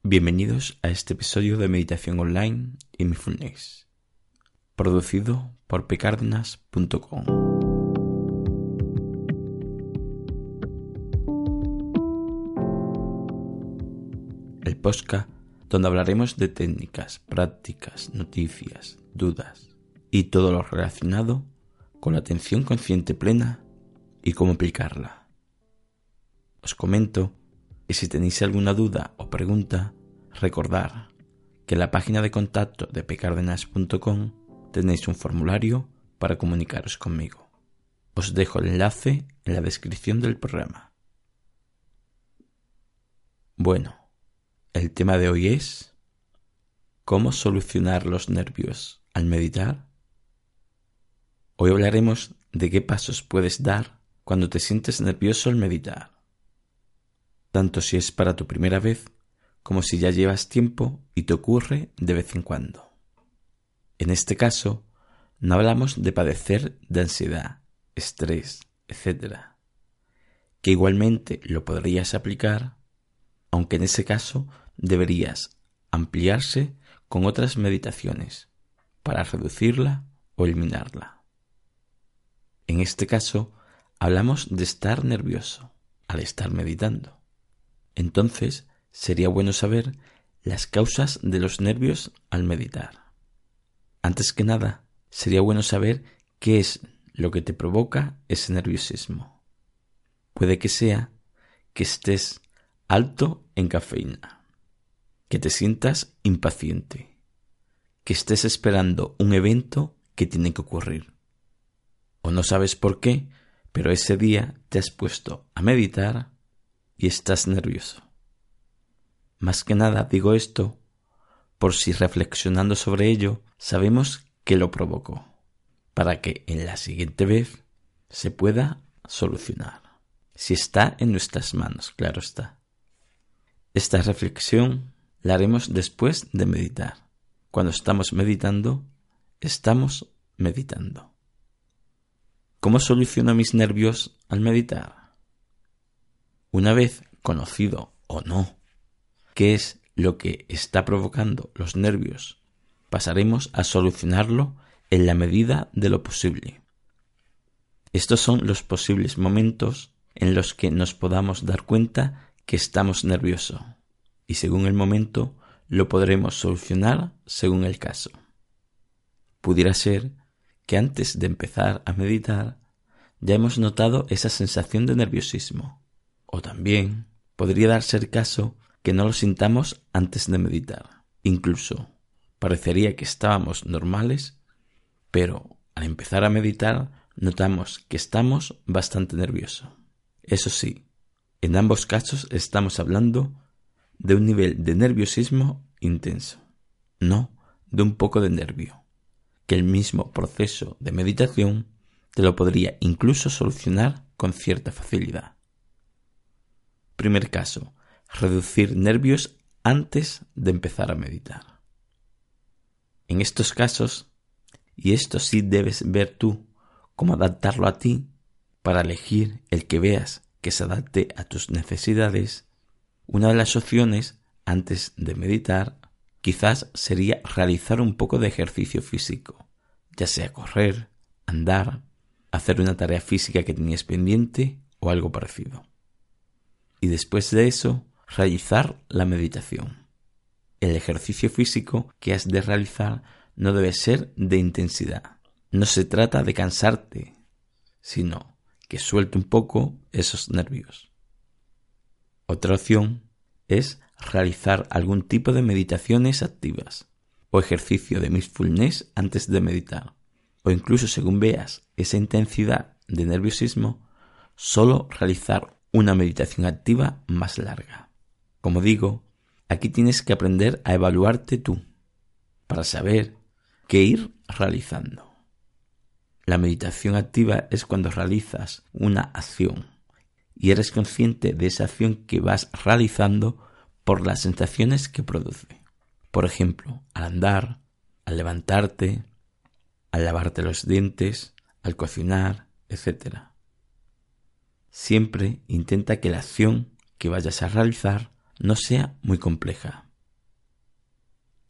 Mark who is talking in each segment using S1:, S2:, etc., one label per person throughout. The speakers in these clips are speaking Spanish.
S1: Bienvenidos a este episodio de Meditación Online y Mindfulness, producido por pcardenas.com. El podcast donde hablaremos de técnicas, prácticas, noticias, dudas y todo lo relacionado con la atención consciente plena y cómo aplicarla. Os comento que si tenéis alguna duda o pregunta, recordad que en la página de contacto de pcardenas.com tenéis un formulario para comunicaros conmigo. Os dejo el enlace en la descripción del programa. Bueno, el tema de hoy es ¿cómo solucionar los nervios al meditar? Hoy hablaremos de qué pasos puedes dar cuando te sientes nervioso al meditar, tanto si es para tu primera vez como si ya llevas tiempo y te ocurre de vez en cuando. En este caso, no hablamos de padecer de ansiedad, estrés, etc., que igualmente lo podrías aplicar, aunque en ese caso deberías ampliarse con otras meditaciones para reducirla o eliminarla. En este caso, hablamos de estar nervioso al estar meditando. Entonces, sería bueno saber las causas de los nervios al meditar. Antes que nada, sería bueno saber qué es lo que te provoca ese nerviosismo. Puede que sea que estés alto en cafeína, que te sientas impaciente, que estés esperando un evento que tiene que ocurrir. O no sabes por qué, pero ese día te has puesto a meditar y estás nervioso. Más que nada digo esto por si reflexionando sobre ello sabemos qué lo provocó, para que en la siguiente vez se pueda solucionar. Si está en nuestras manos, claro está. Esta reflexión la haremos después de meditar. Cuando estamos meditando, estamos meditando. ¿Cómo soluciono mis nervios al meditar? Una vez conocido o no qué es lo que está provocando los nervios, pasaremos a solucionarlo en la medida de lo posible. Estos son los posibles momentos en los que nos podamos dar cuenta que estamos nerviosos, y según el momento lo podremos solucionar según el caso. Pudiera ser que antes de empezar a meditar ya hemos notado esa sensación de nerviosismo, o también podría darse el caso que no lo sintamos antes de meditar. Incluso parecería que estábamos normales, pero al empezar a meditar notamos que estamos bastante nerviosos. Eso sí, en ambos casos estamos hablando de un nivel de nerviosismo intenso, no de un poco de nervio, que el mismo proceso de meditación te lo podría incluso solucionar con cierta facilidad. Primer caso, reducir nervios antes de empezar a meditar. En estos casos, y esto sí debes ver tú cómo adaptarlo a ti para elegir el que veas que se adapte a tus necesidades, una de las opciones antes de meditar quizás sería realizar un poco de ejercicio físico, ya sea correr, andar, hacer una tarea física que tenías pendiente o algo parecido. Y después de eso, realizar la meditación. El ejercicio físico que has de realizar no debe ser de intensidad. No se trata de cansarte, sino que suelte un poco esos nervios. Otra opción es realizar algún tipo de meditaciones activas o ejercicio de mindfulness antes de meditar. O incluso según veas esa intensidad de nerviosismo, solo realizar una meditación activa más larga. Como digo, aquí tienes que aprender a evaluarte tú, para saber qué ir realizando. La meditación activa es cuando realizas una acción y eres consciente de esa acción que vas realizando por las sensaciones que produce. Por ejemplo, al andar, al levantarte, al lavarte los dientes, al cocinar, etc. Siempre intenta que la acción que vayas a realizar no sea muy compleja.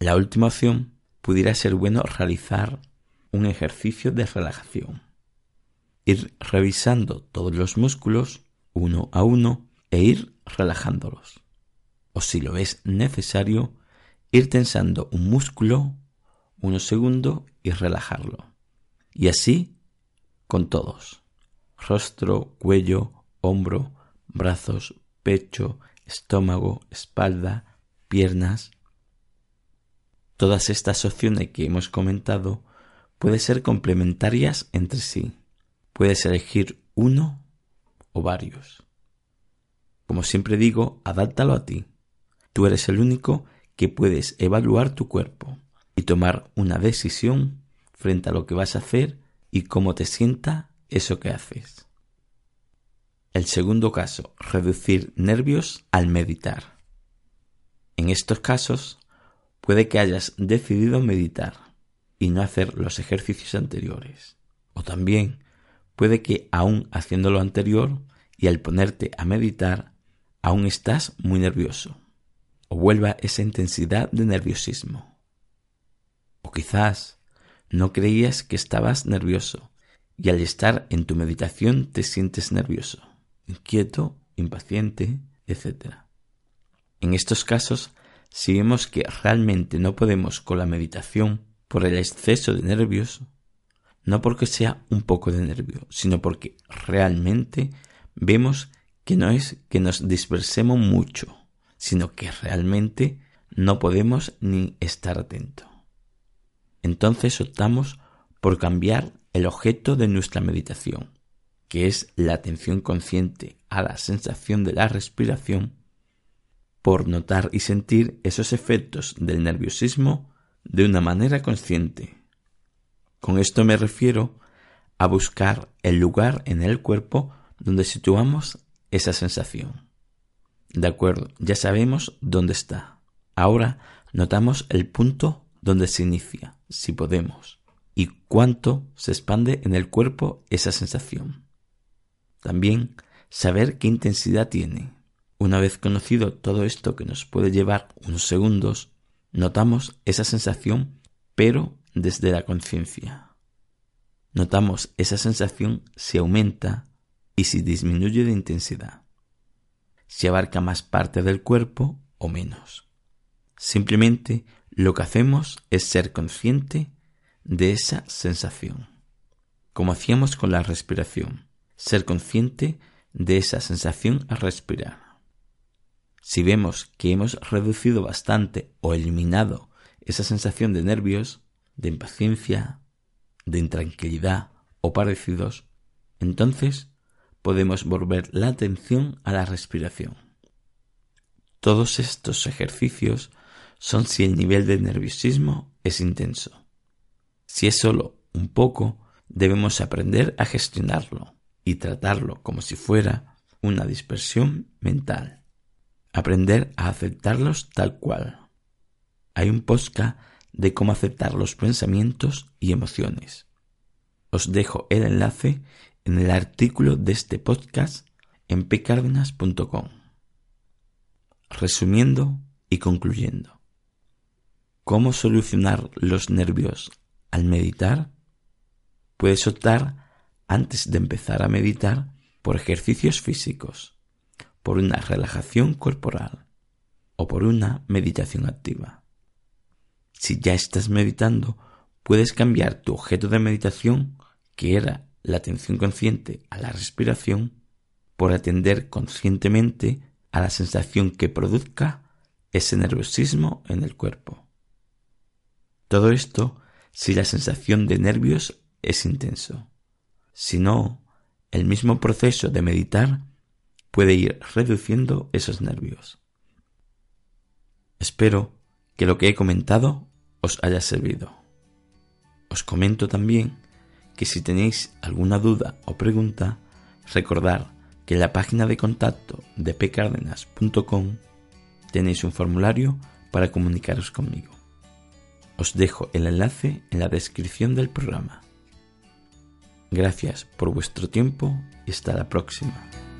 S1: La última opción pudiera ser bueno realizar un ejercicio de relajación. Ir revisando todos los músculos uno a uno e ir relajándolos. O si lo es necesario, ir tensando un músculo unos segundos y relajarlo. Y así con todos. Rostro, cuello, hombro, brazos, pecho, estómago, espalda, piernas. Todas estas opciones que hemos comentado pueden ser complementarias entre sí. Puedes elegir uno o varios. Como siempre digo, adáptalo a ti. Tú eres el único que puedes evaluar tu cuerpo y tomar una decisión frente a lo que vas a hacer y cómo te sienta eso que haces. El segundo caso, reducir nervios al meditar. En estos casos, puede que hayas decidido meditar y no hacer los ejercicios anteriores. O también puede que aún haciendo lo anterior y al ponerte a meditar, aún estás muy nervioso. O vuelva esa intensidad de nerviosismo. O quizás no creías que estabas nervioso y al estar en tu meditación te sientes nervioso, inquieto, impaciente, etc. En estos casos, si vemos que realmente no podemos con la meditación por el exceso de nervios, no porque sea un poco de nervio, sino porque realmente vemos que no es que nos dispersemos mucho, sino que realmente no podemos ni estar atentos. Entonces optamos por cambiar el objeto de nuestra meditación, que es la atención consciente a la sensación de la respiración, por notar y sentir esos efectos del nerviosismo de una manera consciente. Con esto me refiero a buscar el lugar en el cuerpo donde situamos esa sensación. De acuerdo, ya sabemos dónde está. Ahora notamos el punto donde se inicia, si podemos, y cuánto se expande en el cuerpo esa sensación. También saber qué intensidad tiene. Una vez conocido todo esto que nos puede llevar unos segundos, notamos esa sensación, pero desde la conciencia. Notamos esa sensación si aumenta y si disminuye de intensidad, si abarca más parte del cuerpo o menos. Simplemente lo que hacemos es ser consciente de esa sensación, como hacíamos con la respiración, ser consciente de esa sensación al respirar. Si vemos que hemos reducido bastante o eliminado esa sensación de nervios, de impaciencia, de intranquilidad o parecidos, entonces podemos volver la atención a la respiración. Todos estos ejercicios son si el nivel de nerviosismo es intenso. Si es solo un poco, debemos aprender a gestionarlo y tratarlo como si fuera una dispersión mental. Aprender a aceptarlos tal cual. Hay un podcast de cómo aceptar los pensamientos y emociones. Os dejo el enlace en el artículo de este podcast en pcardenas.com. Resumiendo y concluyendo. ¿Cómo solucionar los nervios al meditar? Puedes optar, antes de empezar a meditar, por ejercicios físicos, por una relajación corporal o por una meditación activa. Si ya estás meditando, puedes cambiar tu objeto de meditación, que era la atención consciente a la respiración, por atender conscientemente a la sensación que produzca ese nerviosismo en el cuerpo. Todo esto si la sensación de nervios es intenso. Si no, el mismo proceso de meditar puede ir reduciendo esos nervios. Espero que lo que he comentado os haya servido. Os comento también que si tenéis alguna duda o pregunta, recordad que en la página de contacto de pcardenas.com tenéis un formulario para comunicaros conmigo. Os dejo el enlace en la descripción del programa. Gracias por vuestro tiempo y hasta la próxima.